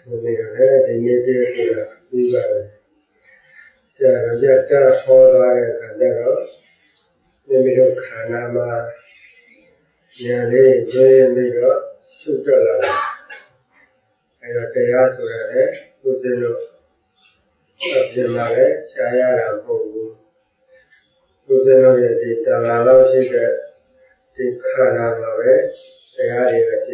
နေရတယ်ဒီနေ့တည်းဆိုတာပြီးပါတယ်ဆရာတော်ရတဟောသွားတဲ့အခါကျတော့မိမိတို့ခန္ဓာမှာဉာဏ်လေးကျင်းပြီးတော့ရှုတက်လာတယ်အဲတော့တရားဆိုတာလည်းကိုယ်စင်တို့အပြင်မှာလည်းရှားရတာမဟုတ်ဘူးကိုယ်စင်တို့ရဲ့ဒီတဏှာလောက်ရှိတဲ့ဒီခန္ဓာမှာပဲတရားတွေကရှိ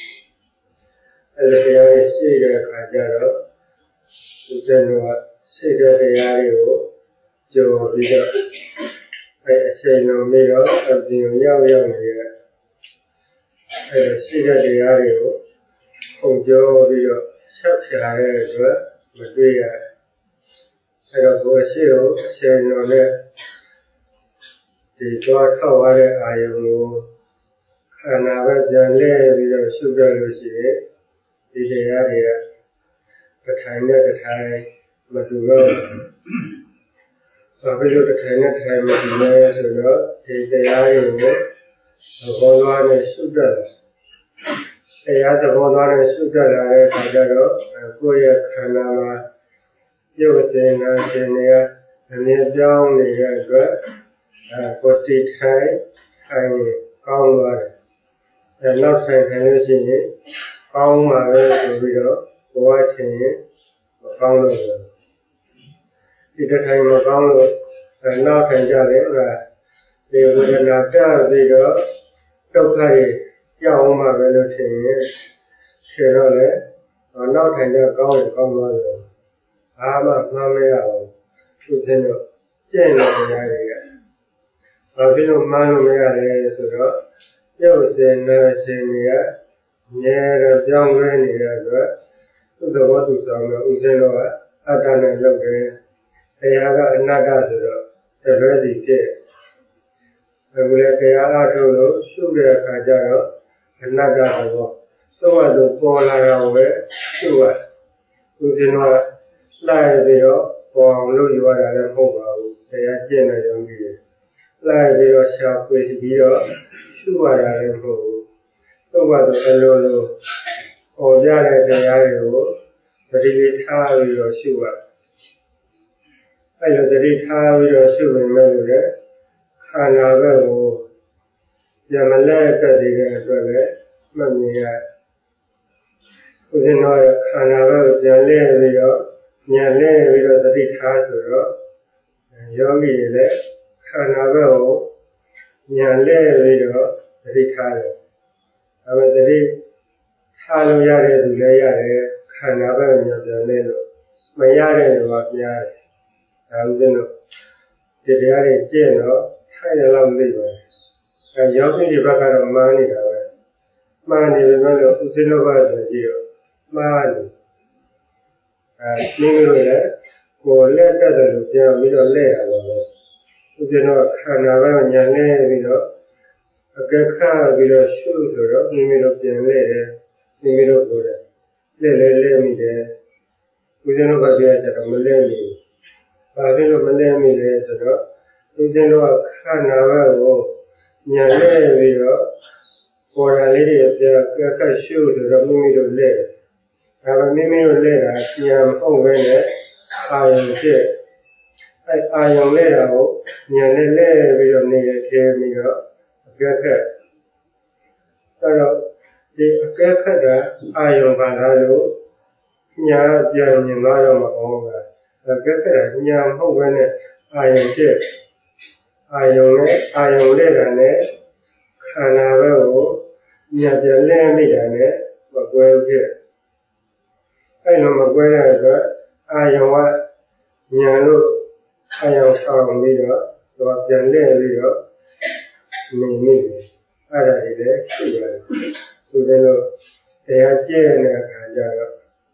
အဲဒီတရားတွေရှိတဲ့အခါကျတော့ကိုယ်စင်တို့ကရှိတဲ့တရားတွေကိုကြော်ပြီးတော့အဲအချိန်လုံးပြီးတော့အပြင်ရောက်နေတဲ့အဲရှိတဲ့တရားတွေကိုပုံကြောပြီးတော့ဆက်ဖြာတဲ့အတွက်မတွေ့ရအဲတော့ကိုယ်ရှိကိုအချိန်လုံးနဲ့ဒီသွားထောက်ရတဲ့အာယုံကိုခန္ဓာပဲပြန်လဲပြီးတော့ရှုကြလို့ရှိရင်ဒီတရားတွေကတစ်ထိုင်နဲ့တစ်ထိုင်မတူတော့ဘာဖြစ်လို့တစ်ထိုင်နဲ့တစ်ထိုင်မတူလဲဆိုတော့ဒီတရားတွေကိုသဘောသွားနဲ့ရှုတတ်တယ်တရားသဘောသွားနဲ့ရှုတတ်လာတဲ့အခါကျတော့ကိုယ့်ရဲ့ခန္ဓာမှာရုပ်စင်နာရှင်တွေကအမြင်ပြောင်းနေတဲ့အတွက်ကိုယ်တိထိုင်ကောင်းသွားတယ်နောက်ဆိုင်ခံလို့ရှိရင်ကောင်းပါပဲဆိုပြီးတော့ဘဝထင်ရင်မကောင်းလို့ဒီတစ်ထိုင်မကောင်းလို့နောက်ထိုင်ကြတယ်ဒီဝေဒနာတက်ပြီးတော့ဒုက္ခတွေကြောက်အောင်ပါပဲလို့ထင်ရင်ခြေတော့လေနောက်ထိုင်ကြကောင်းရင်ကောင်းသွားတယ်ဘာမှမှန်းမရဘူးသူစင်တော့ကျင့်တဲ့တရားတွေကဘာဖြစ်လို့မှန်းလို့မရလဲဆိုတော့ရုပ်စင်နာရှင်တွေကမြဲတော့ပြောင်းလဲနေတဲ့အတွက်သူ့သဘောသူဆောင်တော့ဥစဉ်တော့အတ္တနဲ့လုပ်တယ်တရားကအနတ္တဆိုတော့တလွဲစီဖြစ်အခုလည်းတရားအားထုတ်လို့ရှုတဲ့အခါကျတော့အနတ္တသဘောသို့မှပေါ်လာတာပဲရှုရဥစဉ်တော့လိုက်ပြီးတော့ပေါ်အောင်လုပ်ရတာလည်းမဟုတ်ပါဘူးတရားကျင့်တဲ့ယောဂီတွေလိုက်ပြီးတော့ရှားပွေပြီးတော့ရှုရတာလည်းမဟုတ်ဘူးသို့မှအလိုလိုပေါ်ကြတဲ့တရားတွေကိုပฏิလိထားပြီးတော့ရှုရအဲလိုတတိထားပြီးတော့ရှုနေမယ်လို့လေခန္ဓာဘက်ကိုပြန်မလဲတက်တဲ့အတွက်လည်းမမြင်ရဥစဉ်တော့ခန္ဓာဘက်ကိုပြန်လဲပြီးတော့ဉာဏ်လဲပြီးတော့တတိထားဆိုတော့ယောဂီတွေလည်းခန္ဓာဘက်ကိုဉာဏ်လဲပြီးတော့တတိထားတယ်ဒါပေမဲ့တတိထားလို့ရတဲ့သူလည်းရတယ်ခန္ဓာဘက်ကိုဉာဏ်ပြန်လဲလို့မရတဲ့လူကများတယ်ဒါဥစဉ်တော့ဒီတရားတွေကျင့်တော့ထိုင်ရလောက်သိပါတယ်ယောဂီတွေဘက်ကတော့မှားနေတာပဲမှားနေတယ်လို့ဥစဉ်တော့ပါတယ်ကြည့်တော့မှားတယ်မိမိတို့လည်းကိုယ်လက်တက်တယ်လို့ပြောပြီးတော့လဲရတာပဲဥစဉ်တော့ခန္ဓာဘက်ဉာဏ်လဲပြီးတော့အကဲခတ်ပြီးတော့ရှုဆိုတော့မိမိတို့ပြန်လဲတယ်မိမိတို့ကိုယ်လည်းလဲမိတယ်ဥစဉ်တော့ပြောရတော့မလဲမိဘာဖြစ်လို့မလဲမိလဲဆိုတော့ဥစဉ်တော့ခန္ဓာဘက်ကိုဉာဏ်လဲပြီးတော့ပေါ်တာလေးတွေပြောကဲခတ်ရှုဆိုတော့မိမိတို့လဲဒါပေမဲ့မိမိတို့လဲတာဉာဏ်မဟုတ်ပဲနဲ့အာယုံဖြစ်အဲအာယုံလဲတာကိုဉာဏ်နဲ့လဲပြီးတော့နေရသေးပြီးတော့အကဲခတ်အဲတော့ဒီအကဲခတ်တာအာယုံပါလားလို့ညာပြန်မြင်သွားတော့မဟုတ်ဘူးအကဲခတ်တာညာမဟုတ်ပဲနဲ့အာယုံဖြစ်အာယုံနဲ့အာယုံလဲတာနဲ့ခန္ဓာဘက်ကိုညာပြန်လဲမိတာနဲ့မကွဲဖြစ်အဲ့လိုမကွဲတဲ့အတွက်အာယုံကဉာဏ်လို့အာယုံဆောင်ပြီးတော့သူကပြန်လဲပြီးတော့နေမိတယ်အဲ့ဒါတွေလည်းရှိရတယ်သူတို့တရားကျင့်တဲ့အခါကျတော့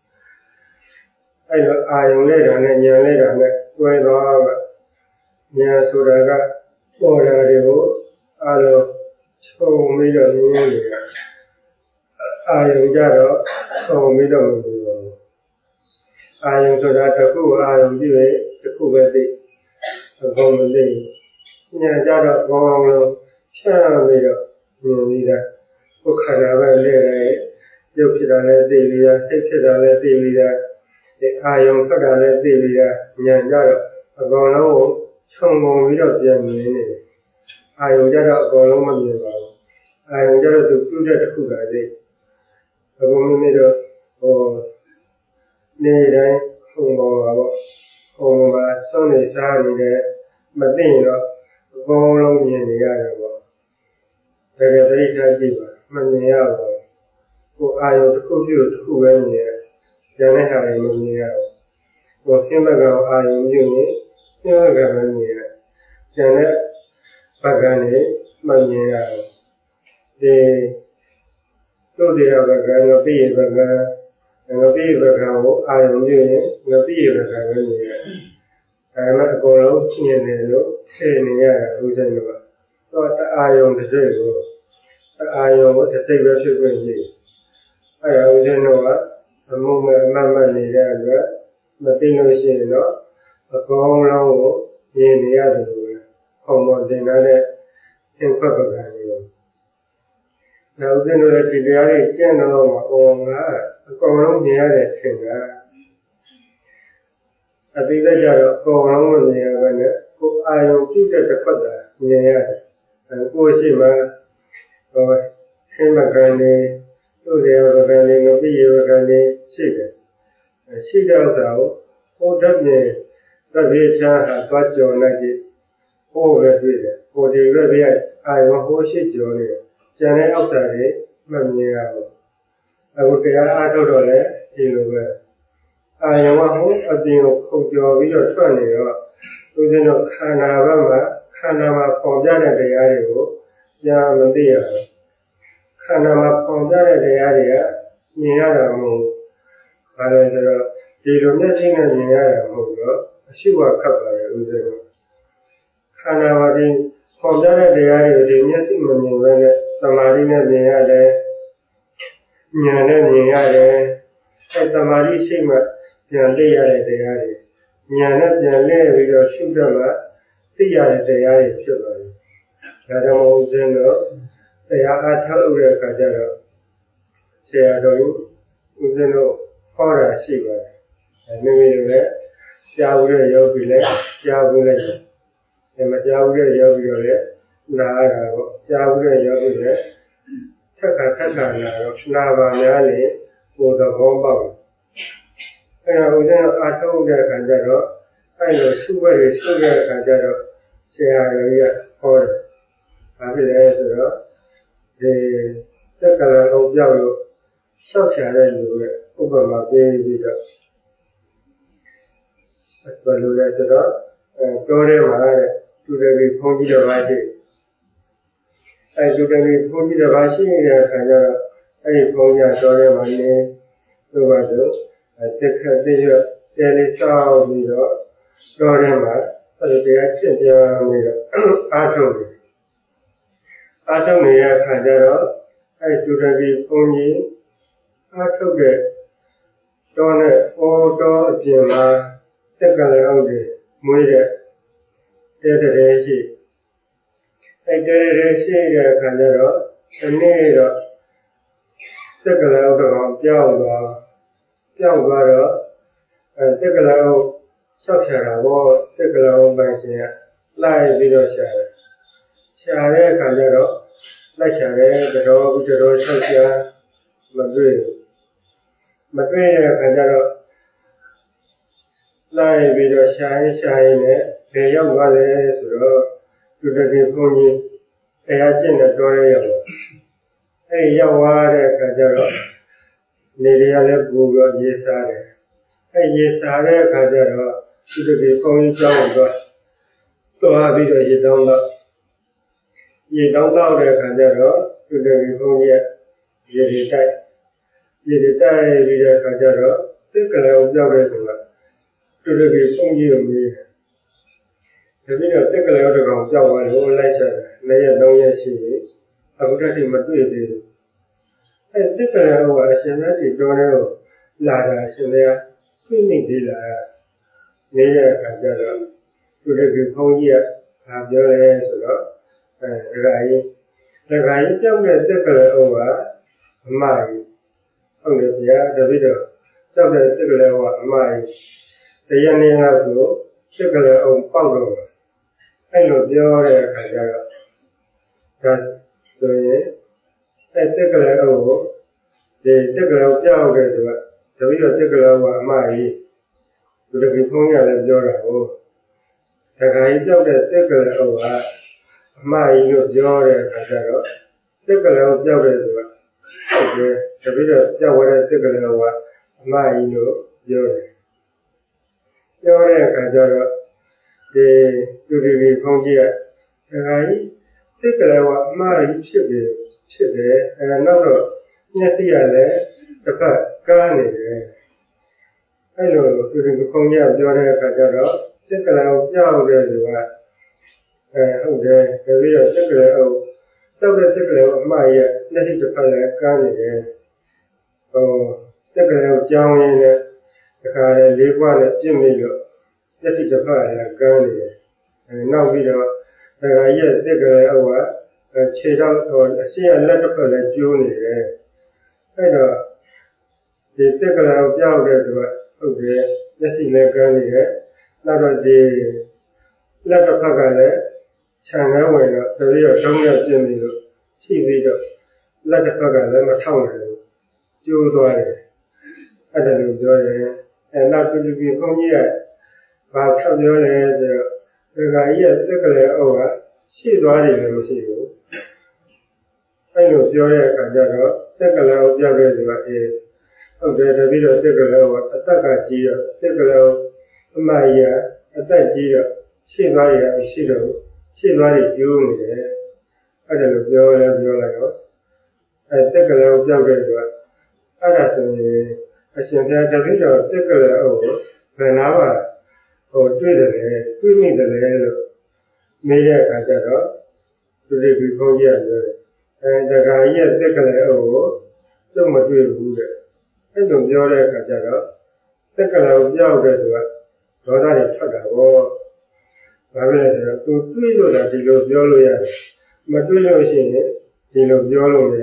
အဲ့လိုအာယုံလဲတာနဲ့ဉာဏ်လဲတာနဲ့ကွဲသွားတော့ဉာဏ်ဆိုတာကပေါ်တာတွေကိုအလုံးခြုံပြီးတော့မြင်နေတာအာယုံကြတော့ခြုံပြီးတော့မမြင်ဘူးအာယုံဆိုတာတစ်ခုအာယုံကြည့်ရင်တစ်ခုပဲသိအကုန်မသိဉာဏ်ကြတော့ဘောင်းလုံးဖြန့်ပြီးတော့မြင်ပြီးတာကိုယ်ခန္ဓာပဲလဲတယ်ယရုပ်ဖြစ်တာလည်းသိပြီးသားစိတ်ဖြစ်တာလည်းသိပြီးသားအာယုံထွက်တာလည်းသိပြီးသားဉာဏ်ကြတော့အကောင်လုံးကိုခြုံငုံပြီးတော့ပြန်မြင်နေတယ်အာယုံကြတော့အကောင်လုံးမမြင်ပါဘူးအာယုံကြတော့သူပြုတဲ့တစ်ခုသာသိအခုမိမိတို့နေ့တိုင်းခုံပေါ်ပါပေါ့ခုံပေါ်မှာဆုံးနေစားနေတယ်မသိရင်တော့အကောင်လုံးမြင်နေရတယ်ပေါ့တကယ်သတိထားကြည့်ပါမမြင်ရဘူးကိုအာယုံတစ်ခုပြုတစ်ခုပဲမြင်ရကျန်တဲ့ဟာတွေမမြင်ရဘူးကိုပြင်းဘက်ကအာယုံပြုရင်ပြင်းဘက်ကပဲမြင်ရကျန်တဲ့ဘက်ကနေမမြင်ရဘူးဒီတို့တရားဘက်ကငပိဘက်ကငပိဘက်ကကိုအာယုံပြုရင်ငပိဘက်ကပဲမြင်ရဒါပေမဲ့အကုန်လုံးမြင်တယ်လို့ထင်နေရတာဥစ္စာတော့တအာယုံတစ်စိတ်ကိုတအာယုံကိုတစ်စိတ်ပဲဖြစ်ခွင့်ရှိအဲ့ဒါဥစ္စာတော့အမှုမဲ့အမှတ်မှတ်နေတဲ့အတွက်မသိလို့ရှိရင်တော့အကုန်လုံးကိုမြင်နေရတယ်လို့ပဲခုံပေါ်တင်ထားတဲ့သင်္ခတ်ပကံတွေကိုနောက်ဥစ္စာတို့ဒီတရားတွေကျင့်တော့မှငါအကုန်လုံးမြင်ရတယ်ထင်တာအတိတ်ကြတော့အကုန်လုံးမမြင်ရဘဲနဲ့ကိုအာယုံပြုတဲ့တစ်ခွက်သာမြင်ရတယ်ကိုရှိမှသင်္ခတ်ပကံတွေတို့တရားပကံတွေငပိယပကံတွေရှိတယ်ရှိတဲ့ဥစ္စာကိုဟိုတတ်မြင်သဗ္ဗေချာဟာသွားကြော်လိုက်ကြည့်ဟိုပဲတွေ့တယ်ဟိုဒီဘက်ပြအာယုံဟိုရှိကြော်နေတယ်ကျန်တဲ့ဥစ္စာတွေမမြင်ရဘူးအခုတရားအားထုတ်တော့လည်းဒီလိုပဲအာယုံကဟိုအပြင်ကိုခုန်ကျော်ပြီးတော့ထွက်နေတော့သူစင်းတော့ခန္ဓာဘက်မှာခန္ဓာမှာပေါ်ပြတဲ့တရားတွေကိုကြားမသိရဘူးခန္ဓာမှာပေါ်ပြတဲ့တရားတွေကမြင်ရတာမဟုတ်ဘူးဘာလဲဆိုတော့ဒီလိုမျက်စိနဲ့မြင်ရတာမဟုတ်တော့အရှိဝခတ်ပါတယ်ဥစ္စာကခန္ဓာမှာဒီပေါ်ပြတဲ့တရားတွေကိုဒီမျက်စိမမြင်ဘဲနဲ့သမာဓိနဲ့မြင်ရတယ်ဉာဏ်နဲ့မြင်ရတယ်အဲသမာဓိရှိမှပြန်သိရတဲ့တရားတွေဉာဏ်နဲ့ပြန်လဲပြီးတော့ရှုတတ်မှသိရတဲ့တရားတွေဖြစ်ပါတယ်ဒါကြောင့်ဥစ္စာတော့တရားအားထုတ်တဲ့အခါကျတော့ဆရာတော်ဥစ္စာတို့ဟောတာရှိပါတယ်မိမိတို့လည်းကြားဘူးတဲ့ယောဂီလည်းကြားဘူးလိုက်တယ်မကြားဘူးတဲ့ယောဂီတို့လည်းနားရတာပေါ့ကြားဘူးတဲ့ယောဂီလည်းထက်ခါလာတော့နာပါများလေကိုယ်သဘောပေါက်တယ်အဲ့တော့ဦးဇင်းအားထုတ်တဲ့အခါကျတော့အဲ့လိုရှုွက်ရရှုတဲ့အခါကျတော့ဆရာတော်ကြီးကဟောတယ်ဘာဖြစ်လဲဆိုတော့ဒီသက်ကလအုပ်ပြောက်လို့ရှောက်ချတဲ့လူရဲ့ဥပမာပေးပြီးတော့ဘယ်လိုလဲဆိုတော့တောထဲမှာတဲ့သူတပည့်ဘုန်းကြီးတစ်ပါးရှိအဲသူတပည့်ဘုန်းကြီးတစ်ပါးရှိနေတဲ့အခါကျတော့အဲ့ဒီဘုန်းကြီးတောထဲမှာနေသူ့ဘာလို့တက်ခတ်တဲ့ရတဲလေးဆောက်ပြီးတော့တောထဲမှာအဲ့ဒီတရားကျင့်ကြံပြီးတော့အားထုတ်တယ်အားထုတ်နေတဲ့အခါကျတော့အဲ့သူတပည့်ဘုန်းကြီးအားထုတ်တဲ့တောနဲ့တောအပြင်မှာသက်ကလအုပ်တွေမွေးတဲ့တဲတဲ့ရှိအဲ့တဲတဲ့ရှိတဲ့အခါကျတော့ဒီနေ့တော့သက်ကလအုပ်တော်ပြောင်းသွားတော့သက်ကလအုပ်ဆောက်ချတာပေါ့သက်ကလအုပ်ပိုင်ရှင်ကလိုက်ပြီးတော့ရှာတဲ့အခါကျတော့လိုက်ရှာတယ်တော်ဆောက်ရှာမတွေ့တဲ့အခါကျတော့လိုက်ပြီးတော့ရှာရင်နဲ့ဘယ်ရောက်သွားလဲဆိုတော့သူတပည့်ဘုန်းကြီးတရားကျင့်တဲ့တော်ရဲရောက်အဲ့ရောက်သွားတဲ့အခါကျတော့နေရလည်းပူပြီးရေစားတယ်အဲ့ရေစားတဲ့အခါကျတော့သူတပည့်ဘုန်းကြီးကြောင်းတော့သွားပြီးတော့ရေတောင်းတော့တဲ့အခါကျတော့သူတပည့်ဘုန်းကြီးရေတိုက်ပြီးတဲ့အခါကျတော့စိတ်ကလေးကိုကြောက်တဲ့ဆိုတာသူတပည့်ဘုန်းကြီးကိုမေးတယ်တပည့်တော့စိတ်ကလေးတစ်ကောင်ကြောက်သွားလို့လိုက်ချတယ်2ရက်3ရက်ရှိပြီအခုတည်းကမတွေ့သေးဘူးအဲစိတ်ကလေးကအရှင်မြတ်ကြီးတော်တယ်ကိုလာတာအရှင်မြတ်ပြိမိသေးလားနေတဲ့အခါကျတော့သူတပည့်ဘုန်းကြီးကပြောလဲဆိုတော့ဒကာကြီးကြောက်တဲ့စိတ်ကလေးကအမကြီးဟုတ်တယ်ဗျာတပည့်တော်ကြောက်တဲ့တက်ကလေးကအမကြီးတရားနေလားဆိုတက်ကလေးအောင်ပေါက်တော့အဲ့လိုပြောတဲ့အခါကျတော့ဒါဆိုရင်အဲ့တက်ကလေးအောင်ကိုဒီတက်ကလေးကြောက်တယ်ဆိုတာတပည့်တော်တက်ကလေးကအမကြီးသူတပည့်ဖုန်းရလည်းပြောတာဟုတ်တခါကြီးကြောက်တဲ့တက်ကလေးအောင်ကအမကြီးလို့ပြောတဲ့အခါကျတော့တက်ကလေးကြောက်တယ်ဆိုတာဟုတ်တယ်တပည့်တော်ကြောက်ရတဲ့တက်ကလေးကအမကြီးလို့ပြောတယ်ပြောတဲ့အခါကျတော့ဒီသူဒီဖုန်းကြီးကတခါကြီးတက်ကလေးကအမကြီးဖြစ်တယ်နောက်တော့မျက်စိကလည်းတစ်ဖက်ကားနေတယ်အဲ့လိုသူဒီဖုန်းကြီးကပြောတဲ့အခါကျတော့တက်ကလေးကိုကြောက်တယ်ဆိုတာဟုတ်တယ်တပည့်တော်တက်ကလေးကိုကြောက်တဲ့တက်ကလေးကအမကြီးကမျက်စိတစ်ဖက်လည်းကားနေတယ်တက်ကလေးကိုကြောင်းရင်းနဲ့တခါလေလေးခွနဲ့ပြစ်မိလို့မျက်စိတစ်ဖက်လည်းကားနေတယ်နောက်ပြီးတော့တခါကြီးတက်ကလေးအောက်ကခြေထောက်အရှိရလက်တစ်ဖက်လည်းကျိုးနေတယ်အဲ့တော့ဒီတက်ကလေးကိုကြောက်တယ်ဆိုတာဟုတ်တယ်မျက်စိလည်းကားနေတယ်နောက်တော့ဒီလက်တစ်ဖက်ကလည်းခြံထဲဝင်တော့တပည့်တော်တုံးရပြင်းပြီးလို့ရှိပြီးတော့လက်တစ်ဖက်ကလည်းမထောက်နိုင်ဘူးကျိုးသွားတယ်အဲ့ဒါလိုပြောတယ်နောက်သူဒီဘုန်းကြီးကဘာထပ်ပြောလဲဆိုတော့ဒီကကြီးကတက်ကလေးအုပ်ကရှိသွားတယ်လည်းမရှိဘူးအဲ့လိုပြောတဲ့အခါကျတော့တက်ကလေးအုပ်ပြောက်တဲ့ဆိုတာဟုတ်တယ်တပည့်တော်တက်ကလေးအုပ်ကအသက်ကကြီးတော့တက်ကလေးအုပ်အမကြီးကအသက်ကြီးတော့ရှိသွားရမရှိတော့ဘူးရှိသွားတယ်ကျိုးနေတယ်အဲ့ဒါလိုပြောလိုက်တော့တက်ကလေးအုပ်ပြောက်တဲ့ဆိုတာအဲ့ဒါဆိုရင်အရှင်ဘုရားတပည့်တော်တက်ကလေးအုပ်ကိုဘယ်နာမှာတွေ့တယ်လေတွေ့မိတယ်လေလို့မေးတဲ့အခါကျတော့သူဒီဘုန်းကြီးကပြောတယ်တခါကြီးရဲ့တက်ကလေးအုပ်ကိုသူ့မတွေ့ဘူးတဲ့အဲ့လိုပြောတဲ့အခါကျတော့တက်ကလေးကိုပြောက်တဲ့သူကဒေါသတွေထွက်တာပေါ့ဘာဖြစ်လဲဆိုတော့သူတွေ့လို့လားဒီလိုပြောလို့ရတယ်မတွေ့လို့ရှိရင်ဒီလိုပြောလို့မရ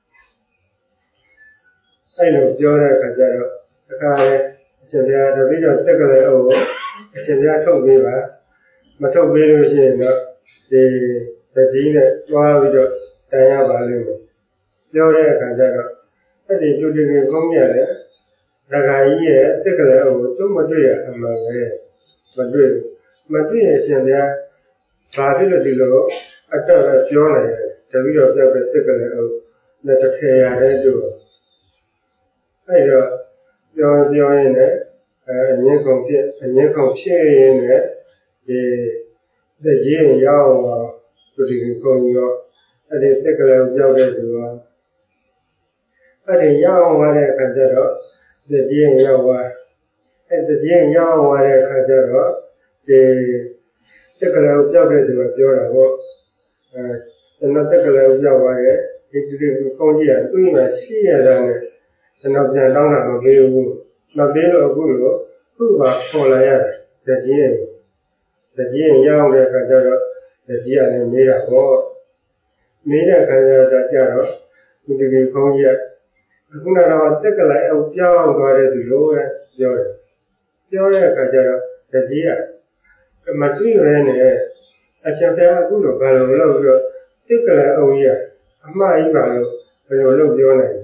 အဲ့လိုပြောတဲ့အခါကျတော့တခါလေအရှင်ဘုရားတပည့်တော်တက်ကလေးအုပ်ကိုအရှင်ဘုရားထုတ်ပေးပါမထုတ်ပေးလို့ရှိရင်တော့ဒီတကြီးနဲ့တွားပြီးတော့တန်ရပါလိမ့်မယ်ပြောတဲ့အခါကျတော့အဲ့ဒီသူဒီဘုန်းကြီးလည်းတခါကြီးရဲ့တက်ကလေးအုပ်ကိုသူမတွေ့ရအမှန်ပဲမတွေ့ရင်ရှင်ဘုရားဘာဖြစ်လို့ဒီလိုအတော့ပြောနိုင်တယ်တပည့်တော်ပြောက်တဲ့တက်ကလေးအုပ်နဲ့တစ်ထည်ရတဲ့တူအဲ့တော့ပြောရင်းနဲ့အငင်းကုန်ဖြစ်ရင်းနဲ့ဒီတကြီးရောက်အောင်သူဒီခုံရောအဲ့ဒီတက်ကလေးကိုပြောက်တဲ့သူရောအဲ့ဒီရောက်အောင်တဲ့အခါကျတော့တကြီးရောက်သွားအဲ့တကြီးရောက်အောင်တဲ့အခါကျတော့ဒီတက်ကလေးကိုပြောက်တဲ့သူကပြောတာပေါ့ကျွန်တော်တက်ကလေးကိုပြောက်သွားရဲ့ဒီခုံကြီးကသူ့မှာရှိရတာနဲ့ကျွန်တော်ပြန်တောင်းတာမပေးဘူးမပေးလို့အခုလို့သူ့ပါခေါ်လာရတယ်တကြီးရောက်တဲ့အခါကျတော့တကြီးကလည်းမေးတာပေါ့မေးတဲ့အခါကျတော့သူဒီဘုန်းကြီးကခုနကတော့တက်ကလေးအုပ်ပြောင်းသွားတဲ့သူလိုပဲပြောတဲ့အခါကျတော့တကြီးကမသိရနဲ့အရှင်ဘုရားအခုလိုဘာလို့လုပ်ပြီးတော့တက်ကလေးအုပ်ကြီးကအမှားကြီးပါလို့ဘယ်လိုလုပ်ပြောနိုင်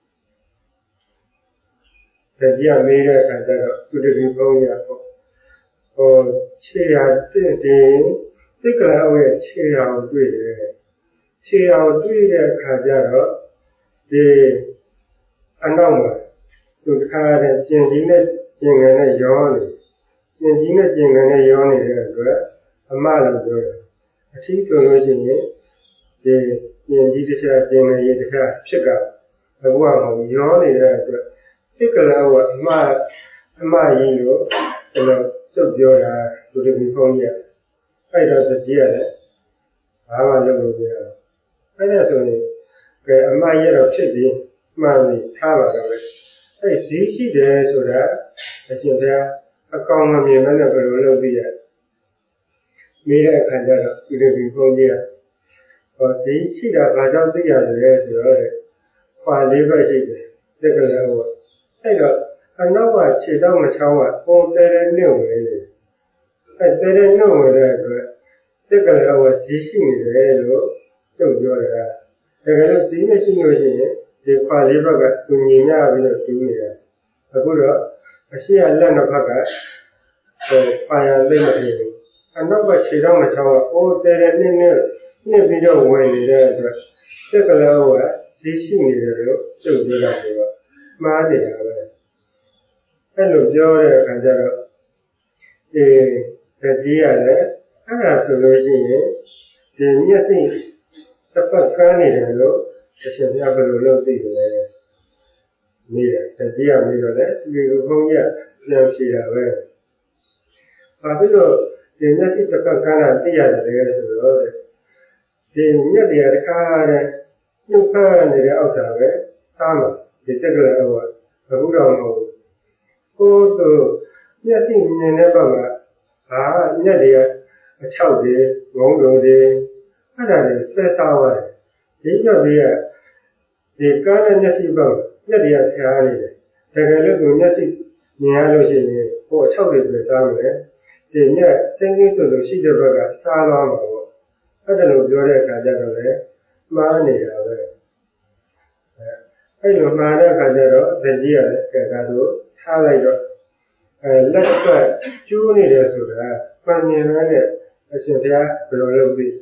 လဲတကြီးကမေးတဲ့အခါကျတော့သူဒီဘုန်းကြီးကခြေရာတက်ကလေးအုပ်ရဲ့ခြေရာကိုတွေ့တယ်ခြေရာကိုတွေ့တဲ့အခါကျတော့ဒီအနောက်မှာသူတစ်ခါတည်းကျင်ကြီးနဲ့ကျင်ငယ်နဲ့ရောနေကျင်ကြီးနဲ့ကျင်ငယ်နဲ့ရောနေတဲ့အတွက်အမလို့ပြောတယ်အထီးဆိုလို့ရှိရင်ဒီကျင်ကြီးတစ်ခြားကျင်ငယ်ကြီးတစ်ခြားဖြစ်ကအခုကမဟုတ်ရောနေတဲ့အတွက်တက်ကလေးကအမကြီးလို့ကျွန်တော်စုပ်ပြောတာသူဒီဘုန်းကြီးအဲ့တော့တကြီးရတယ်ဘာမှလုပ်လို့မရဘူးအဲ့ဒါဆိုရင်ကဲအမကြီးတော့ဖြစ်ပြီးမှန်ပြီထားပါတော့လေအဲ့ဈေးရှိတယ်ဆိုတာအရှင်ဘုရားအကောင်မမြင်မဲနဲ့ဘယ်လိုလုပ်သိရမိတဲ့အခါကျတော့ဒီလိုဘုန်းကြီးကဈေးရှိတာဘာကြောင့်သိရတယ်ဆိုတော့ခွာလေးပဲရှိတယ်တတက်ကလည်းဟောအဲ့တော့အနောက်ကခြေတော့မချောင်းကပုံတဲတဲ့နှုတ်ဝင်နေအဲ့တဲတဲ့နှုတ်ဝင်တဲ့အတွက်တက်ကလည်းဟောဈေးရှိနေတယ်လို့ကျုပ်ပြောတယ်တကယ်လို့ဈေးမရှိလို့ရှိရင်ဒီခွာလေးဘက်ကသူညီမျှပြီးတော့တူးနေတယ်အခုတော့အရှိရလက်နှစ်ဖက်ကပါရသိမ့်မဖြစ်ဘူးအနောက်ကခြေတော့မချောင်းကပုံတဲတဲ့နှစ်ပြီးတော့ဝင်နေတဲ့အတွက်တက်ကလည်းဟောဈေးရှိနေတယ်လို့ကျုပ်ပြောတာဆိုတော့မှားတယ်ပဲအဲ့လိုပြောတဲ့အခါကျတော့တကြီးရတယ်အဲ့ဒါဆိုလို့ရှိရင်ဒီမျက်စိတစ်ပတ်ကန်းနေတယ်လို့အရှင်ဘုရားဘယ်လိုလုပ်သိတယ်လဲနေတယ်တကြီးရပြီးတော့လည်းဒီလိုဘုန်းကြီးပြန်ဖြေတာပဲဘာဖြစ်လို့ဒီမျက်စိတစ်ပတ်ကန်းတာသိရတယ်လဲဆိုတော့ဒီမျက်တရားတစ်ခါတည်းနှုတ်ဖက်နေတဲ့အောက်တာပဲသားမှာဒီတက်ကလေးဟောအခုတော့မဟုတ်ဘူးကိုယ်တို့မျက်စိမြင်တဲ့ဘက်ကဟာမျက်တွေအချောက်တွေငုံတုံတွေအဲ့ဒါတွေဆွဲစားသွားတယ်ဒီကြောင့်ဒီကားနဲ့မျက်စိဘက်မျက်တွေကဖြားနေတယ်တကယ်လို့သူမျက်စိမြင်ရလို့ရှိရင်ဟိုအချောက်တွေဆွဲစားမယ်ဒီမျက်စိမ့်ကြီးဆိုလို့ရှိတဲ့ဘက်ကစားသွားမှာပေါ့အဲ့ဒါလိုပြောတဲ့အခါကျတော့လေမှားနေတာပဲအဲ့လိုမှားတဲ့အခါကျတော့တကြီးရတယ်ကဲဒါတို့ထားလိုက်တော့လက်တစ်ဖက်ကျိုးနေတယ်ဆိုတာမှန်မြင်နဲ့အရှင်ဘုရားဘယ်လိုလုပ်သိ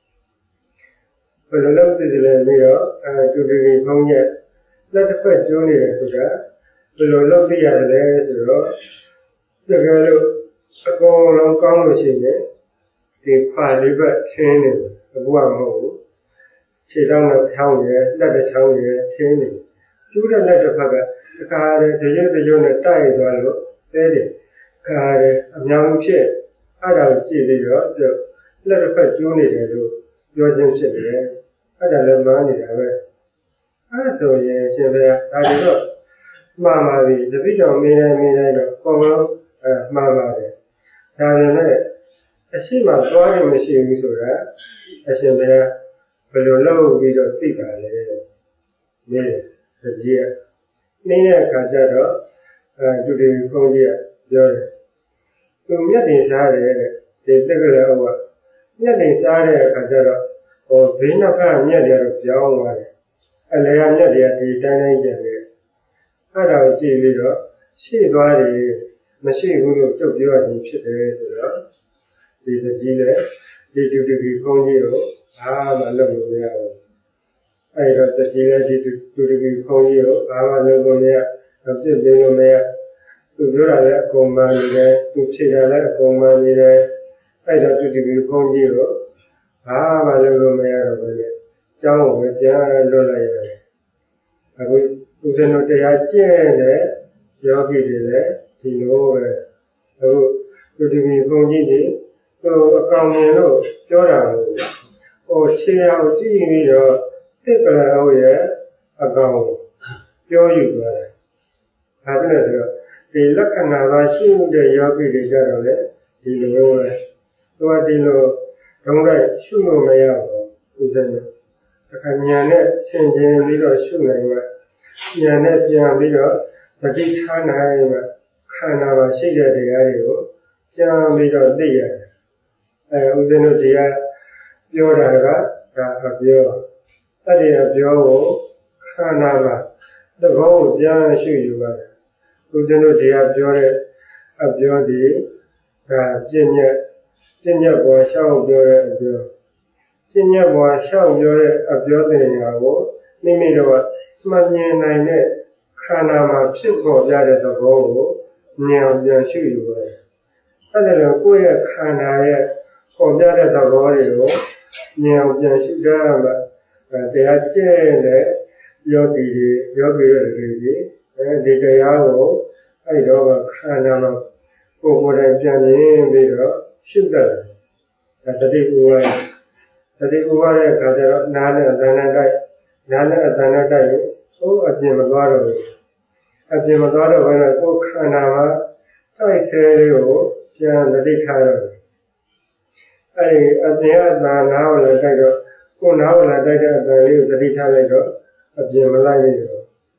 တယ်လဲပြီးတော့တူတူဘုန်းကြီးလက်တစ်ဖက်ကျိုးနေတယ်ဆိုတာဘယ်လိုလုပ်သိရတယ်လဲဆိုတော့တကယ်လို့အကုန်လုံးကောင်းလို့ရှိရင်ဒီခွာလေးဘက်ခင်းနေတယ်အခုကမဟုတ်ဘူးခြေထောက်နဲ့ဖြောင်းရယ်လက်တစ်ချောင်းရယ်ခင်းနေကျိုးတဲ့လက်တစ်ဖက်ကတခါတည်းတရွနဲ့တိုက်သွားလို့တဲတယ်ခါရယ်အများကြီးဖြစ်အဲ့ဒါကိုကြည့်ပြီးတော့လက်တစ်ဖက်ကျိုးနေတယ်လို့ပြောခြင်းဖြစ်တယ်အဲ့ဒါလည်းမှားနေတာပဲအဲ့ဆိုရင်ရှင်ဘုရားဒါကြတော့မှားပါပြီတပိတော်မင်းတိုင်းတော့ကောင်းလို့မှားပါတယ်ဒါပေမဲ့အရှိမသွားရင်မရှိဘူးဆိုတာအရှင်ဘုရားဘယ်လိုလုပ်ပြီးတော့သိတာလဲနေတကြီးကနေတဲ့အခါကျတော့တူတူဘုန်းကြီးကပြောတယ်သူမျက်တင်စားတယ်တဲ့ဒီတက်ကလေးဟောမျက်တင်စားတဲ့အခါကျတော့ဘေးနောက်ကမျက်တွေတော့ပြောင်းသွားတယ်အလယ်ကမျက်တွေကဒီတိုင်းကျန်တယ်အဲ့ဒါကိုကြည့်ပြီးတော့ရှိသွားတယ်မရှိဘူးလို့ကြုတ်ပြောရခြင်းဖြစ်တယ်ဆိုတော့ဒီတကြီးလည်းဒီတူတူဘုန်းကြီးကိုဘာမှလုပ်လို့မရဘူးအဲ့တော့တကြီးလည်းဒီတူတူဘုန်းကြီးကိုဘာမှလုပ်လို့မရပြစ်သိလို့မရသူပြောတာလည်းအကုန်မှန်နေတယ်သူဖြေတာလည်းအကုန်မှန်နေတယ်အဲ့တော့တူတူဘုန်းကြီးကိုဘာမှလုပ်လို့မရတော့ဘူးလေကျောင်းကိုပြန်လွတ်လိုက်ရတယ်အခုဦးဇင်းတို့တရားကျင့်တဲ့ယောဂီတွေလည်းဒီလိုပဲအခုတူတူဘုန်းကြီးတွေသူအကောင်မြင်လို့ပြောတာကိုရှေးအောင်ကြည့်ပြီးတော့သိက္ခာဟုတ်ရဲ့အကောင်ပြောယူသွားတယ်ဒါပြည့်ဆိုတော့ဒီလက္ခဏာပါရှိတဲ့ယောဂီတွေကြတော့လေဒီလိုပဲသူကဒီလိုဒုံရိုက်ရှုလို့မရဘူးဦးဇင်းတို့အခါညာနဲ့ဆင်ခြင်ပြီးတော့ရှုနိုင်မှညာနဲ့ပြန်ပြီးတော့တတိထားနိုင်မှခန္ဓာမှာရှိတဲ့တရားတွေကိုပြန်ပြီးတော့သိရတယ်ဦးဇင်းတို့တရားပြောတာကဒါအပြောအဲ့ဒီအပြောကိုခန္ဓာမှာသဘောကိုပြန်ရှုယူပါတယ်ဦးဇင်းတို့တရားပြောတဲ့အပြောဒီဒါပြည့်ညက်ပေါ်ရှောက်ပြောတဲ့အပြောပြည့်ညက်ပေါ်ရှောက်ပြောတဲ့အပြောတင်ညာကိုမိမိတို့ကမှတ်မြင်နိုင်တဲ့ခန္ဓာမှာဖြစ်ပေါ်ကြတဲ့သဘောကိုဉာဏ်ပြန်ရှုယူပါတယ်အဲ့ဒါတော့ကိုယ့်ရဲ့ခန္ဓာရဲ့ပေါ်ပြတဲ့သဘောတွေကိုဉာဏ်ပြန်ရှုကြမှတရားကျင့်တဲ့ယောဂီတွေဒီတရားကိုအဲ့တော့ခန္ဓာမှာကိုယ်တိုင်ပြန်မြင်ပြီးတော့ရှုတတ်တယ်တတိဥပါတဲ့အခါကျတော့နားနဲ့အသံနဲ့တိုက်ရင်အပြင်မသွားတော့ဘူးအပြင်မသွားတော့ဘဲနဲ့ကိုယ်ခန္ဓာမှာတိုက်သေးလေးကိုပြန်တတိထားတော့အဲ့ဒီအပြင်အသံနားကိုလည်းတိုက်တော့ကိုယ်နားကိုလည်းတိုက်တဲ့အသံလေးကိုတတိထားလိုက်တော့အပြင်မလိုက်ရတော့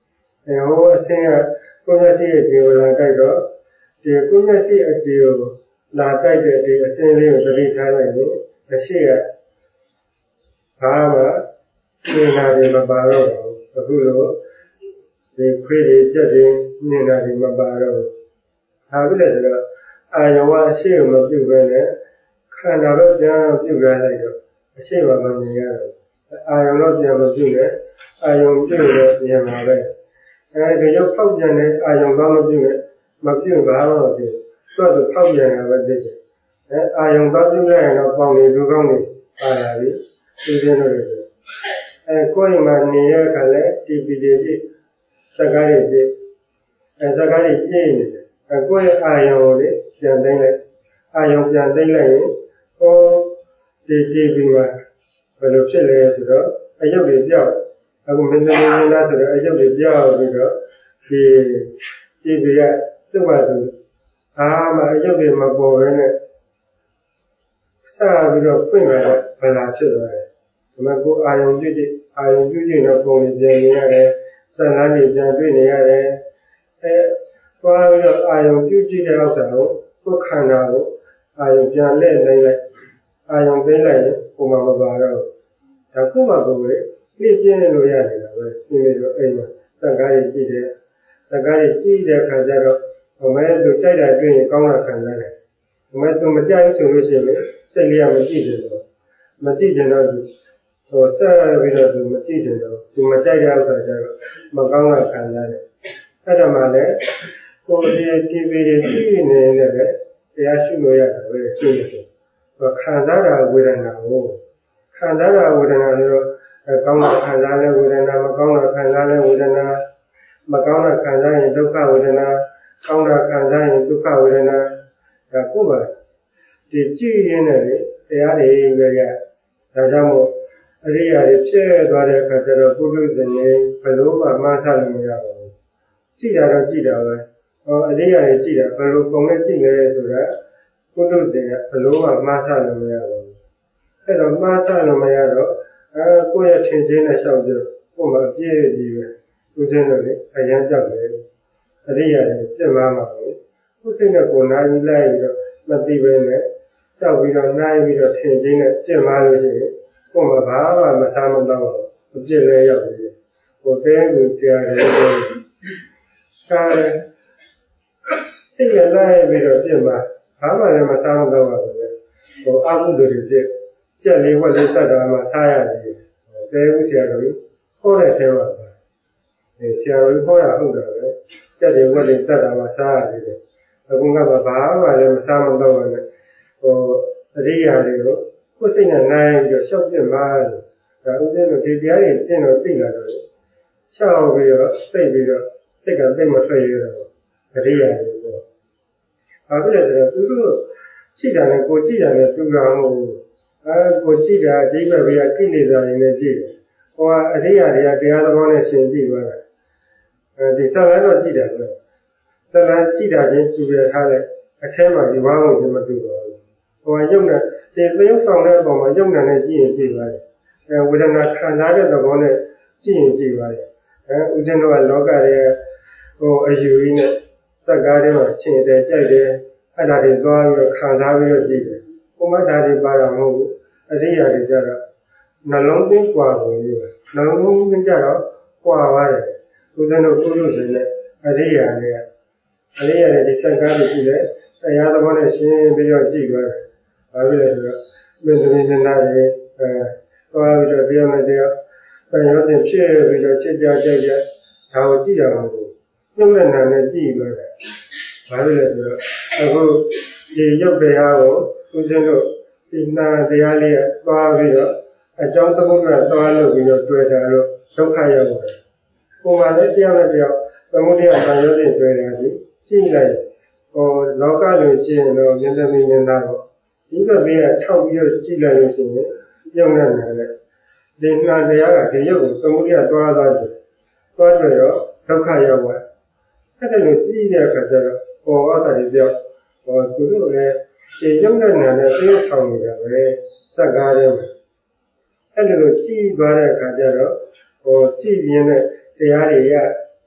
ဟိုအဆင်းကကိုမျက်စိအကြည့်ကိုလာတိုက်တော့ဒီကိုမျက်စိအကြည့်ကိုလာတိုက်တဲ့ဒီအဆင်းလေးကိုသတိထားလိုက်ရင်အရှိကဘာမှမြင်တာတွေမပါတော့ဘူးအခုလိုဒီခွေးတွေကြက်တွေမြင်တာတွေမပါတော့ဘူးဒါဖြစ်လေဆိုတော့အာယဝအရှိကိုမပြုတ်ပဲနဲ့ခန္ဓာပဲပြန်ပြုတ်ရလိုက်တော့အရှိမှမမြင်ရတော့အာယတော့ပြန်မပြုတ်နဲ့အာယပြုတ်တော့မြင်မှာပဲဒီရုပ်ဖောက်ပြန်တဲ့အာယတော့မပြုတ်နဲ့မပြုတ်ဘာမှမပြုတ်ဆိုတော့ဖောက်ပြန်တာပဲသိတယ်အာယတော့ပြုတ်လိုက်ရင်တော့ပေါင်နေလူကောင်းနေပါလာပြီသူချင်းတို့တွေကိုယ်မှနေရခါလဲတီပီတွေပြည့်စကားတွေပြည့်စကားတွေပြည့်နေတယ်ကိုယ့်ရဲ့အာယုံကိုလေပြန်သိမ့်လိုက်အာယုံပြန်သိမ့်လိုက်ရင်ဟောဒီကြည့်ပြီးမှဘယ်လိုဖြစ်လဲဆိုတော့အယုတ်တွေပြောက်အခုမင်းသမီးရင်းသားဆိုတော့အယုတ်တွေပြောက်ပြီးတော့ဒီကြည့်ပြီးရသူ့ဘာသူအာမအယုတ်တွေမပေါ်ဘဲနဲ့စပြီးတော့ဖွင့်လာတဲ့ဗလာဖြစ်သွားတယ်ဒီမှာကိုအာယုံကြည့်တော့ပုံတွေပြန်နေရတယ်ဇာတ်လမ်းတွေပြန်တွေ့နေရတယ်သွားပြီးတော့အာယုံပြုကြည့်တဲ့ဥစ္စာကိုကိုယ်ခန္ဓာကိုအာယုံပြန်လှည့်နိုင်လိုက်အာယုံသိလိုက်ရင်ပုံမှန်မပါတော့ဒါခုမှကိုယ်ပဲပြည့်ကျင်းလို့ရနေတာပဲဒီလိုတော့အိမ်မှာသက္ကားကြီးကြည့်တယ်သက္ကားကြီးကြည့်တဲ့ခါကျတော့ဘမဲသူကြိုက်တာတွေ့ရင်ကောင်းတာခံစားတယ်ဘမဲသူမကြိုက်ဆိုလို့ရှိရင်စိတ်လေးကမကြည့်တယ်တော့မကြည့်ကြတော့ဟိုဆက်ပြီးတော့သူမကြည့်ကြတော့သူမကြိုက်တဲ့ဥစ္စာကျတော့မကောင်းတာခံစားတယ်အဲ့ဒါမှလည်းကိုယ်ဒီတီဗီတွေကြည့်နေတယ်လေတရားရှိလို့ရတယ်ပဲရှိနေတယ်ခံစားတာဝေဒနာကိုခံစားတာဝေဒနာဆိုတော့ကောင်းတာခံစားလဲဝေဒနာမကောင်းတာခံစားလဲဝေဒနာမကောင်းတာခံစားရင်ဒုက္ခဝေဒနာကောင်းတာခံစားရင်ဒုက္ခဝေဒနာဒါကိုယ်ပါဒီကြည့်ရင်းနဲ့တရားတွေပဲရဒါကြောင့်မို့အရိယာတွေဖြစ်သွားတဲ့အခါကျတော့ပုထုဇဉ်တွေဘယ်လိုမှမှားဆလို့မရပါဘူးကြည့်တာတော့ကြည့်တာပဲအရိယာတွေကြည့်တာဘယ်လိုပုံနဲ့ကြည့်လဲဆိုတာပုထုဇဉ်ကဘယ်လိုမှမှားဆလို့မရပါဘူးအဲ့တော့မှားဆလို့မရတော့ကိုယ့်ရဲ့ထင်သေးနဲ့လျှောက်ကြကိုယ်မှာအပြည့်ကြီးပဲသူချင်းတို့လေအရန်ကြောက်တယ်အရိယာတွေပြစ်မှားမှာပဲကိုယ်စိတ်နဲ့ကိုယ်နားယူလိုက်ပြီးတော့မသိပဲနဲ့ကြောက်ပြီးတော့နှိုင်းပြီးတော့ထင်သေးနဲ့ပြစ်မှားလို့ရှိရင်ကိုယ်မှာဘာမှမသားမတော့အပြစ်လဲရောက်ပြီဟိုတဲကိုကြားတယ်ကားစိတ်ရလိုက်ပြီးတော့ပြစ်မှာဘာမှလည်းမသားမတော့ပါဘူးဟိုအကုသိုလ်တွေပြစ်ကြက်လေးဝက်လေးတတ်တာမှသားရတယ်တဲဦးဆရာတော်ကြီးဟောတဲ့ထဲမှာဆရာတော်ကြီးဟောရဟုတ်တယ်ပဲကြက်တွေဝက်လေးတတ်တာမှသားရတယ်အခုကဘာမှလည်းမသားမတော့ပါနဲ့ဟိုအရိယာတွေကိုကိုယ်စိတ်နဲ့နိုင်ပြီးတော့ရှောက်ပြစ်မှာဒါဥစဉ်တို့ဒီတရားတွေကျင့်တော့သိလာတော့ရှောက်ပြီးတော့စိတ်ပြီးတော့စိတ်ကသိမထွက်ရတော့အရိယာတွေပေါ့ဘာဖြစ်လဲဆိုတော့သူတို့ကြည့်တာနဲ့ကိုကြည့်တာနဲ့တူတာမဟုတ်ဘူးကိုကြည့်တာအဓိပ္ပာယ်ကကိလေသာတွေနဲ့ကြည့်တယ်ဟိုကအရိယာတွေကတရားသဘောနဲ့ရှင်ကြည့်သွားတာဒီသလန်းတော့ကြည့်တာပဲသလန်းကြည့်တာချင်းတူရထားတဲ့အထဲမှာဒီဝါးကိုမတူပါဘူးဟိုကရုပ်နဲ့ဒီသရုပ်ဆောင်တဲ့အပေါ်မှာရုပ်နဲ့ကြည့်ရင်ကြည့်ပါတယ်ဝေဒနာခံစားတဲ့သဘောနဲ့ကြည့်ရင်ကြည့်ပါတယ်ဦးဇင်းတို့ကလောကရဲ့ဟိုအယူကြီးနဲ့သက္ကားတွေမှာရှင်းတယ်ကြိုက်တယ်အဲ့ဒါတွေသွားပြီးတော့ခံစားပြီးတော့ကြည့်တယ်ဘုမဓာတ်တွေပါတာမဟုတ်ဘူးအရိယာတွေကြတော့နှလုံးသွင်းกว่าပုံလေးပဲနှလုံးသွင်းကြတော့กว่าပါတယ်ဦးဇင်းတို့ပုရုဇဉ်နဲ့အရိယာတွေဒီသက္ကားတွေကြည့်တယ်တရားသဘောနဲ့ရှင်းပြီးတော့ကြည့်သွားတယ်ဘာဖြစ်လဲဆိုတော့မင်းသမီးမျက်နှာတွေသွားပြီးတော့တရားနဲ့တရားတန်ရုံးတင်ဖြစ်ပြီးတော့ချစ်ကြကြိုက်ကြဒါကိုကြည့်ရမှာကိုညှို့နဲ့နာနဲ့ကြည့်သွားတယ်ဘာဖြစ်လဲဆိုတော့အခုဒီရုပ်တရားကိုဦးဇင်းတို့ဒီနာတရားလေးကသွားပြီးတော့အကြောင်းသမုဒ္ဒရာသွားလို့ပြီးတော့တွေ့တာလို့ဒုက္ခရောက်ပါတယ်။ကိုယ်မှလည်းတရားနဲ့တရားသမုဒ္ဒရာတန်ရုံးတင်တွေ့တာဒီကြည့်လိုက်ဟိုလောကလိုကြည့်ရင်တော့မြင်သမီးမြင်သားတော့ဒီဘက်ဘေးကထောက်ပြီးတော့ကြည့်လိုက်လို့ရှိရင်ရုပ်နဲ့နာနဲ့ဒီနာတရားကဒီရုပ်ကိုသမုဒ္ဒရာသွားတယ်သွားကြတော့ဒုက္ခရောက်သွားအဲ့ဒါကိုကြည့်တဲ့အခါကျတော့ပေါ်အောက်တာတွေပြောသူတို့လည်းဒီရုပ်နဲ့နာနဲ့သိဆောင်နေတာပဲစက်ကားတွေမှာအဲ့ဒါကိုကြည့်သွားတဲ့အခါကျတော့ကြည့်ရင်းနဲ့တရားတွေရ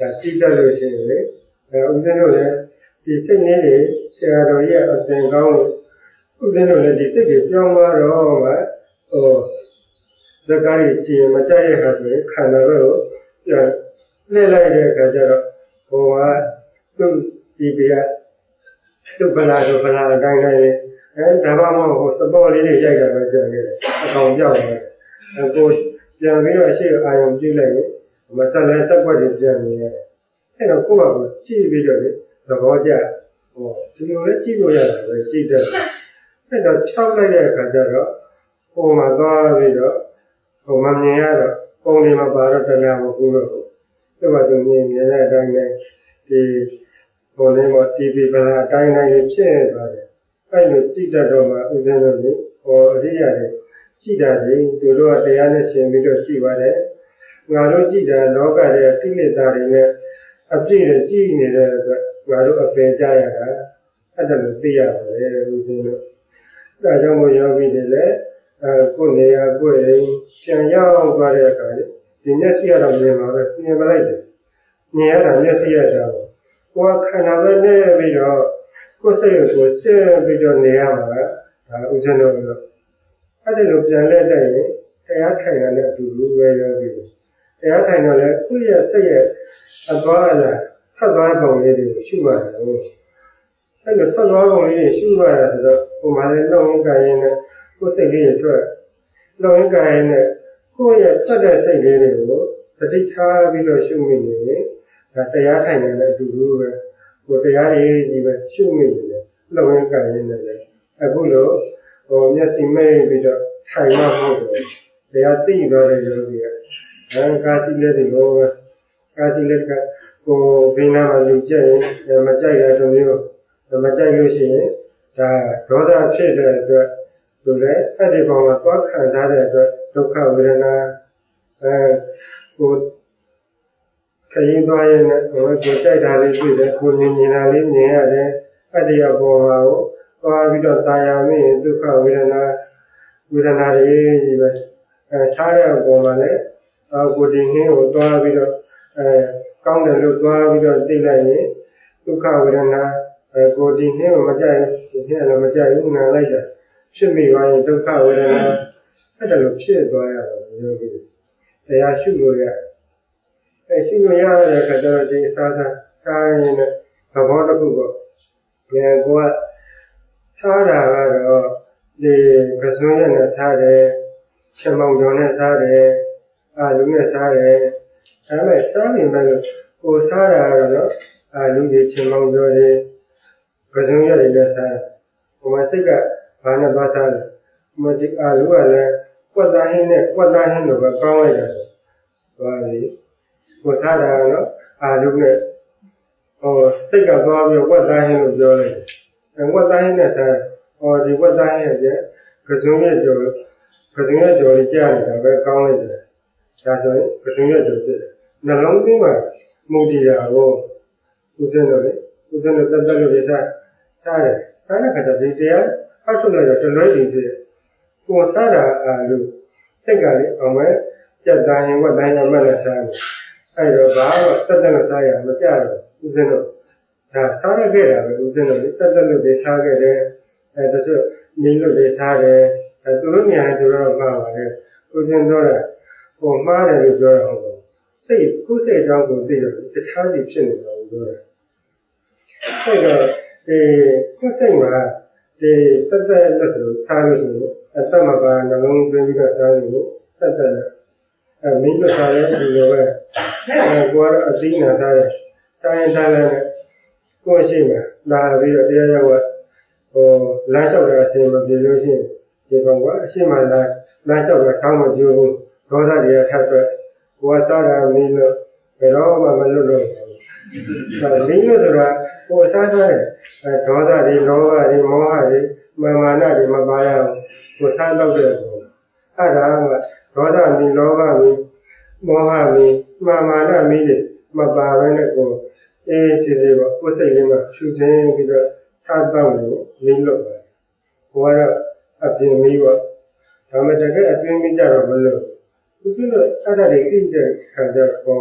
တိတက်လို့ရှိရင်လေဦးဇင်းတို့လည်းဒီစိတ်နည်းတွေဆရာတော်ရဲ့အသင်ကောင်းလို့ဦးဇင်းတို့လည်းဒီစိတ်တွေပြောင်းသွားတော့မှဇကားကြီးကြည်မကြရဲ့ခါဆိုရင်ခန္ဓာဘက်ကိုပြန်လှည့်လိုက်တဲ့အခါကျတော့ဟိုကသူ့ဒီပြသူ့ဗလာဆိုဗလာအတိုင်းတိုင်းဒါမှမဟုတ်ဟိုစပေါ်လေးတွေရိုက်တာပဲကြံခဲ့တယ်အကောင်ပြောက်သွားတယ်ကိုပြန်ပြီးတော့အရှိအာရုံပြုလိုက်ရင်မဆက်လဲတက်ွက်တွေပြန်နေရတယ်အဲ့တော့ကိုယ့်ဘာကိုကြည့်ပြီးတော့လေသဘောကျဒီလိုလဲကြည့်လို့ရတယ်ပဲကြည့်တယ်အဲ့တော့6လိုက်တဲ့အခါကျတော့ဟိုမှာသွားပြီးတော့ဟိုမမြင်ရတော့ပုံလေးမပါတော့တရားမကူတော့ဘူးသူကသူမြင်တဲ့အတိုင်းပဲဒီဟိုလေးမှာ TV ဗလာအတိုင်းတိုင်းဖြစ်နေပါတယ်အဲ့လိုကြည့်တတ်တော့မှဥစဉ်လို့လေဟောအရိယာတွေကြည့်တာလေသူတို့ကတရားနဲ့ရှင်ပြီးတော့ကြည့်ပါတယ်ငါတို့ကြည့်တာလောကရဲ့ကိလေသာတွေနဲ့အပြည့်နဲ့ကြည့်နေတဲ့အတွက်ငါတို့အပယ်ကြရတာအဲ့ဒါလို့သိရပါတယ်ဥစဉ်လို့ဒါကြောင့်မို့ယောဂီတွေလည်းကိုယ်နေရာကိုယ်ရင်ပြန်ရောက်သွားတဲ့အခါဒီမျက်စိကတော့မြင်ပါပဲမြင်မလိုက်တယ်မြင်ရတာမျက်စိရတာကိုယ်ခန္ဓာပဲနဲ့ပြီးတော့ကိုယ်စိတ်ကိုစက်ပြီးတော့နေရမှာဒါဥစဉ်လို့အဲ့ဒီလိုပြန်လဲတဲ့ရင်တရားထိုင်ရတဲ့အတူတူပဲယောဂီတရားထိုင်တော့လည်းကိုယ့်ရဲ့စိတ်ရဲ့အသွားအလာဖတ်သွားပုံလေးတွေကိုရှုရတယ်အဲ့လိုဖတ်သွားပုံလေးတွေရှုရတာဆိုတော့ဟိုမှာလည်းနှုတ်ရင်းကြရင်နဲ့ကိုယ်စိတ်လေးတွေထွက်နှုတ်ရင်းကြရင်နဲ့ကိုယ့်ရဲ့ဖတ်တဲ့စိတ်လေးတွေကိုသတိထားပြီးတော့ရှုမိနေရင်ဒါတရားထိုင်ရတဲ့အတူတူပဲကိုယ်တရားရည်ကြီးပဲရှုမိနေတယ်နှုတ်ရင်းကြရင်နဲ့အခုလိုမျက်စိမိတ်ပြီးတော့ထိုင်မှမဟုတ်ဘူးတရားသိသွားတဲ့ယောဂီကကာစီလက်တွေလိုပဲကာစီလက်ကကိုဘိနာမှာလူကြက်ရင်မကြိုက်တဲ့မျိုးမကြိုက်လို့ရှိရင်ဒါဒေါသဖြစ်တဲ့အတွက်သူလည်းအဲ့ဒီကောင်မှာသွားခံထားတဲ့အတွက်ဒုက္ခဝေဒနာကိုခရင်သွားရင်လည်းကိုကြိုက်တာလေးတွေ့တယ်ကိုမြင်တာလေးမြင်ရတယ်အဲ့ဒီအပေါ်မှာကိုသွားပြီးတော့တာယာမိရင်ဒုက္ခဝေဒနာတွေကြီးပဲရှားတဲ့အပေါ်မှာလည်းကိုဒီနှင်းကိုသွားပြီးတော့ကောင်းတယ်လို့သွားပြီးတော့သိလိုက်ရင်ဒုက္ခဝေဒနာကိုဒီနှင်းကိုမကြိုက်ဘူးဒီနှင်းလည်းမကြိုက်ဘူးငံလိုက်တာဖြစ်မိသွားရင်ဒုက္ခဝေဒနာအဲ့ဒါလိုဖြစ်သွားရတာမျိုးကြီးတရားရှုလို့ရရှုလို့ရတဲ့အခါကျတော့ဒီစားရင်လည်းသဘောတစ်ခုပေါ့ကိုကစားတာကတော့ဒီပစွန်းရနဲ့စားတယ်ချက်မောင်ကျော်နဲ့စားတယ်အာလူနဲ့စားတယ်ဒါပေမဲ့စားနေမဲ့လို့ကိုစားတာကတော့အာလူကြီးချက်မောင်ကျော်တွေပစွန်းရတွေနဲ့စားဟိုမှာစိတ်ကဘာနဲ့ပါစားလဲဟိုမှာဒီအာလူကလည်းကွက်သားဟင်းလို့ပဲကောင်းလိုက်တာသွားပြီကိုစားတာကတော့အာလူနဲ့စိတ်ကသွားပြီးကွက်သားဟင်းလို့ပြောလိုက်တယ်ကွက်သားဟင်းနဲ့စားဒီကွက်သားဟင်းရဲ့ပစွန်းရကျော်ကြီးကြားနေတာပဲကောင်းလိုက်တယ်ဒါဆိုရင်ပစွန်းရကျော်ဖြစ်တယ်နှလုံးသွင်းမှာမူတည်တာကိုဦးဇင်းတို့တက်လို့ရစားတယ်စားတဲ့ခါကျဒီတရားဖတ်ထုတ်လိုက်တော့တလွဲစီဖြစ်ကိုစားတာအာလူစိတ်ကလေအောင်မဲ့ကြက်သားရင်ဝက်သားရင်မှတ်နဲ့စားတယ်အဲ့တော့ဘာမှတက်စားရမကြတော့ဦးဇင်းတို့ဒါစားရခဲ့တာပဲဦးဇင်းတို့တက်လို့တွေစားခဲ့တယ်တချို့မင်းတို့တွေစားတယ်သူတို့ညာဆိုတော့မှားပါလေဦးဇင်းတို့ကမှားတယ်လို့ပြောတာဟုတ်ပါစိတ်ကိုယ်စိတ်အကြောင်းကိုသိတော့တခြားစီဖြစ်နေတော့ပြောတယ်အဲ့တော့ကိုယ်စိတ်မှာဒီတက်လို့ဆိုစားလို့ဆိုအတ္တမပါနှလုံးသွင်းပြီးတော့စားလို့တက်မင်းတို့စားတဲ့ဒီလိုပဲကိုကတော့အသိနာစားတယ်စားရင်စားလည်းကိုယ်ရှိမှလာပြီးတော့တရားရောက်လမ်းလျှောက်တာအချိန်မပြေလို့ရှိရင်ဒီကောင်ကအရှိမှလမ်းလျှောက်တာကောင်းမကြိုးဘူးဒေါသတွေကထပ်ထွက်ကိုယ်ကစားတာမင်းလို့ဘယ်တော့မှမလွတ်လို့မင်းလို့ဆိုတာကိုယ်စားတဲ့ဒေါသတွေလောဘတွေမောဟတွေမာနတွေမပါရဘူးကိုယ်စားတော့တဲ့ပုံအဲ့ဒါကဒေါသမီလောဘမီမောဟမီမာနမီတွေမပါဘဲနဲ့ကိုယ်အေးစီစီပေါ့ကိုယ်စိတ်လေးမှာဖြူစင်းပြီးတော့ထားတော့လို့မင်းလို့ပဲကိုယ်ကတော့အပြင်မီးပေါ့ဒါမှတကယ်အတွင်းမီးကြတော့မလို့ဘူးသူတို့အဲ့ဒါတွေသိတဲ့ခါကျတော့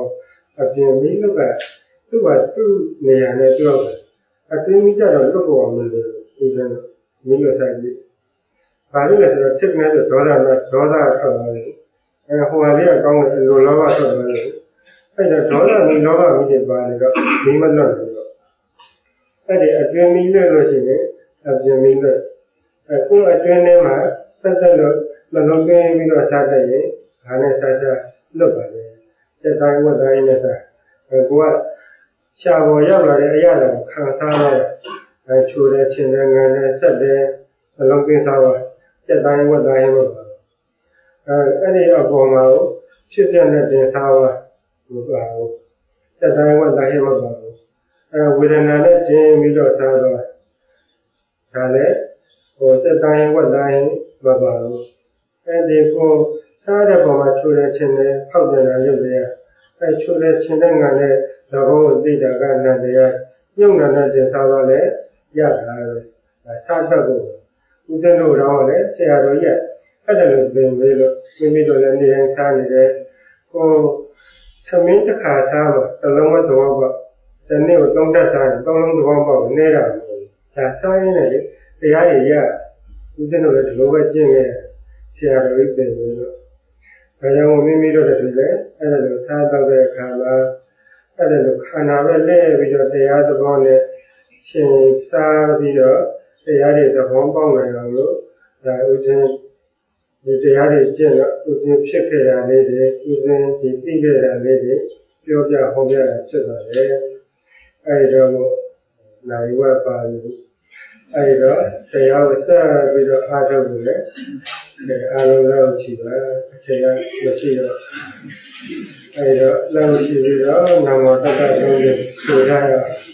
အပြင်မီးလို့ကသူ့နေရာနဲ့ပြောတယ်အတွင်းမီးကြတော့လွတ်ပေါ်မလို့ဦးဇင်းတို့မီးလို့ဆိုင်ပြီးဘာလို့လဲဆိုတော့ဖြစ်နေဆိုဒေါသထွက်သွားတယ်ဟိုဟာလေးကကောင်းတယ်လိုလောဘထွက်သွားတယ်အဲ့တော့ဒေါသမီးလောဘမီးတွေပါနေတော့မီးမလွတ်ဘူးတော့အဲ့ဒီအတွင်းမီးလွတ်လို့ရှိရင်အပြင်မီးလွတ်အခုအတွင်းထဲမှာသက်လို့မလုံးသွင်းပြီးတော့စားတတ်ရင်ဒါနဲ့စားလွတ်ပါလေစက်တိုင်းဝတ်တိုင်းနဲ့စားကိုကရှားပေါ်ရောက်လာတဲ့အရာတော်ခံစားရတဲ့ချိုးတဲ့ချင်းတဲ့ငန်းတဲ့ဆက်တဲ့မလုံးသွင်းစားပါစက်တိုင်းဝတ်တိုင်းလို့ပါအဲ့ဒီအပေါ်မှာဖြစ်ပြတဲ့တင်စားပါဘုရားစက်တိုင်းဝတ်တိုင်းမပါဘူးဝေဒနာနဲ့တင်းပြီးတော့စားတော့ဒါလည်းစက်တိုင်းဝတ်တိုင်းမပါဘူးအဲ့ဒီကိုစားတဲ့ပုံမှာချိုးတဲ့ချင်းတဲ့ဖောက်ပြန်တာရုပ်တွေကအဲ့ချိုးတဲ့ချင်းတဲ့ငါနဲ့သဘောကိုသိတာကနတ်တရားညုံနာနဲ့တင်စားတော့လည်းရတာပဲစားတတ်ဖို့ဦးဇင်းတို့တော့လည်းဆရာတော်ကြီးအဲ့ဒါလိုသင်ပေးလို့မိတို့လည်းနေတိုင်းစားနေတယ်ကိုသမင်းတစ်ခါစားမှတစ်လုံးမသဘောပေါက်ဒီနေ့ကိုသုံးသက်စားရင်သုံးလုံးသဘောပေါက်နေတာမဟုတ်ဘူးဒါစားရင်းနဲ့တရားရည်ရဦးဇင်းတို့လည်းဒီလိုပဲကျင့်ခဲ့ဆရာတော်ကြီးသင်ပေးလို့ဒါကြောင့်မိတို့တည်းလည်းအဲ့ဒါလိုစားတော့တဲ့အခါမှာအဲ့ဒါလိုခန္ဓာပဲလဲပြီးတော့တရားသဘောနဲ့ရှင်စားပြီးတော့တရားတွေသဘောပေါက်နိုင်အောင်လို့ဒါဥစဉ်ဒီတရားတွေကျင့်တော့ဥစဉ်ဖြစ်ခဲ့တာလေးတွေဥစဉ်ဒီသိခဲ့တာလေးတွေပြောပြဟောပြတာဖြစ်ပါတယ်အဲ့တော့နိုင်ဝပါလို့အဲ့တော့တရားကိုစပြီးတော့အားထုတ်လို့လေအားလုံးလောက်ရှိပါအချိန်ကမရှိတော့အဲ့တော့လောက်ရှိပြီးတော့နာမတတ္တဆုံးဆိုရ